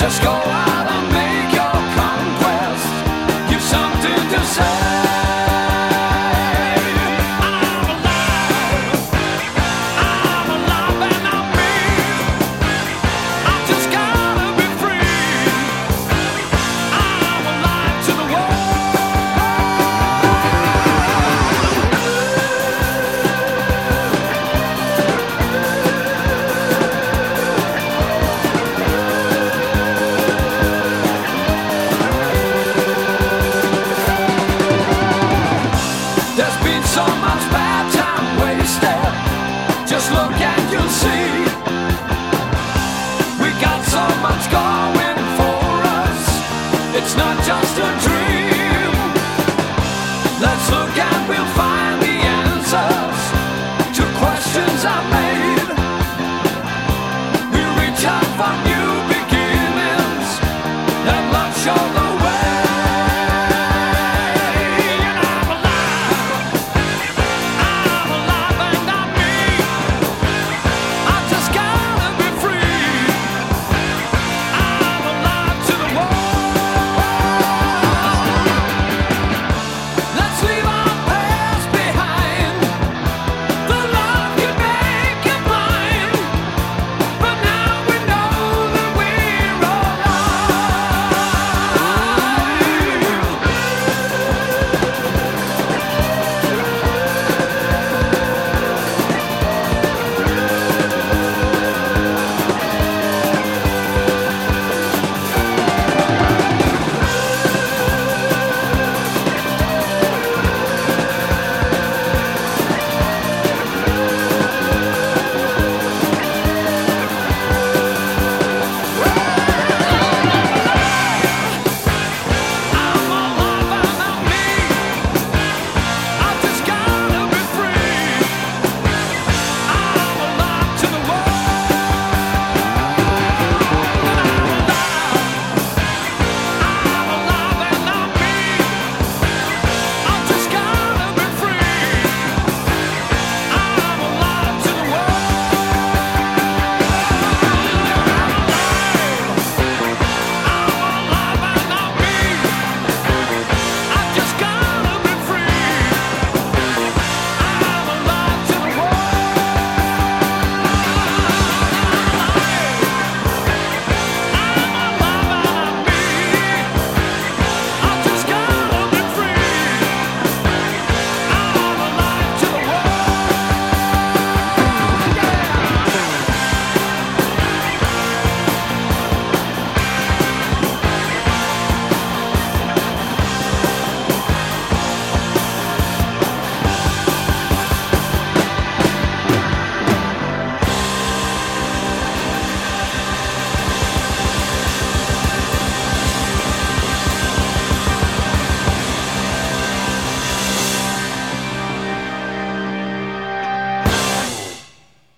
Just go out and make your conquest. You've something to say. So much bad time wasted. Just look and you'll see. We got so much going for us. It's not just a dream. Let's look and we'll find the answers to questions I